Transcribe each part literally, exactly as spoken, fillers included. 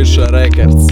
Крыша Рекордс.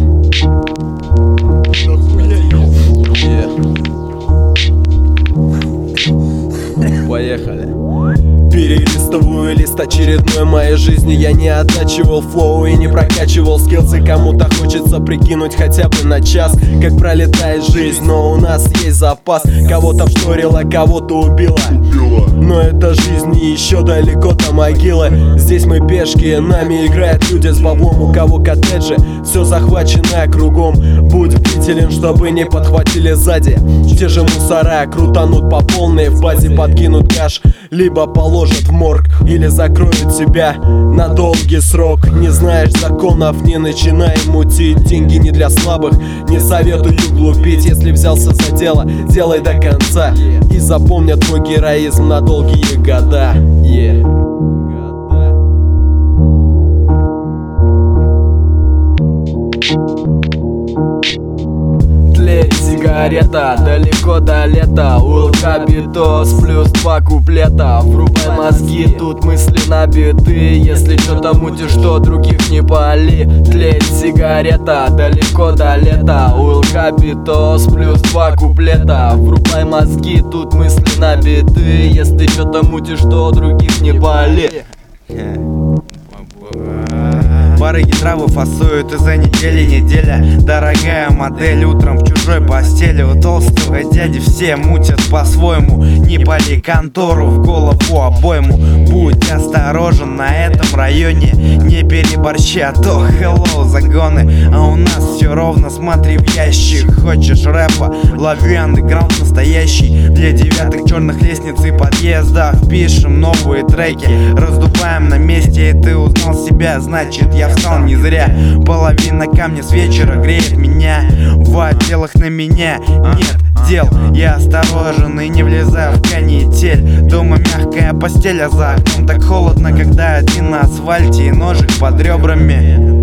Поехали. Перелистываю лист очередной моей жизни. Я не оттачивал флоу и не прокачивал скиллсы. Кому-то хочется прикинуть хотя бы на час, как пролетает жизнь, но у нас есть запас. Кого-то вшторило, кого-то убило, но это жизнь и еще далеко до могилы. Здесь мы пешки, нами играют люди с баблом. У кого коттеджи, все захвачено кругом. Будь бдителен, чтобы не подхватили сзади. Те же мусора крутанут по полной, в базе подкинут каш, либо положат в морг, или закроют тебя на долгий срок. Не знаешь законов, не начинай мутить. Деньги не для слабых, не советую глупить. Если взялся за дело, делай до конца, и запомнят твой героизм на долгие года. Yeah. Сигарета, далеко до лета. Улкабитос плюс два куплета. Врубай мозги, тут мысли набиты. Если что-то мутишь, то других не пали. Тлеет сигарета, далеко до лета. Улкабитос плюс два куплета. Врубай мозги, тут мысли набиты. Если что-то мутишь, то других не пали. Барыги травы фасуют из-за недели неделя. Дорогая модель утром в чужой постели. У толстого дяди все мутят по-своему. Не пали контору в голову обойму. Будь осторожен на этом районе, не переборщи, а то hello загоны. А у нас все ровно, смотри в ящик. Хочешь рэпа, лови андеграунд настоящий. Для девятых черных лестниц и подъездов пишем новые треки, раздуваем на месте. И ты узнал себя, значит я встал не зря. Половина камня с вечера греет меня. В отделах на меня нет дел. Я осторожен и не влезаю в канитель. Дома мягкая постель, а за окном так холодно, когда один на асфальте и ножик под ребрами.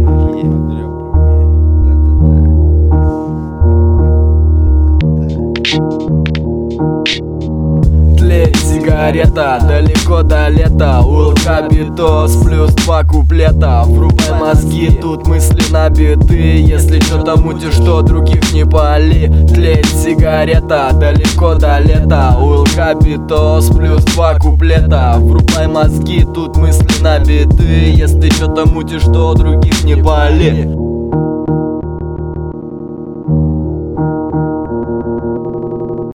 Сигарета, далеко до лета. Улкабитос плюс два куплета. Врубай мозги, тут мысли набиты. Если что-то мутишь, то других не пали. Тлеет сигарета, далеко до лета. Улкабитос плюс два куплета. Врубай мозги, тут мысли набиты. Если что-то мутишь, то других не пали.